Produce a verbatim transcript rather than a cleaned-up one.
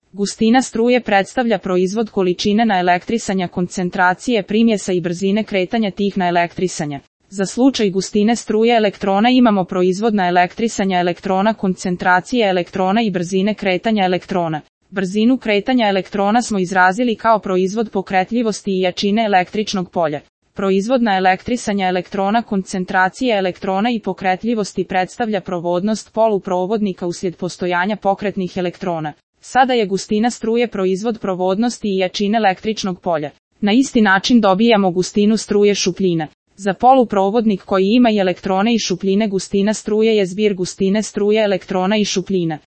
Gustina struje predstavlja proizvod količine naelektrisanja koncentracije primjesa i brzine kretanja tih naelektrisanja. Za slučaj gustine struje elektrona imamo proizvod naelektrisanja elektrona, koncentracije elektrona i brzine kretanja elektrona. Brzinu kretanja elektrona smo izrazili kao proizvod pokretljivosti i jačine električnog polja. Proizvod naelektrisanja elektrona, koncentracije elektrona i pokretljivosti predstavlja provodnost poluprovodnika uslijed postojanja pokretnih elektrona. Sada je gustina struje proizvod provodnosti i jačine električnog polja. Na isti način dobijamo gustinu struje šupljina. Za poluprovodnik koji ima i elektrone i šupljine, gustina struje je zbir gustine struje elektrona i šupljina.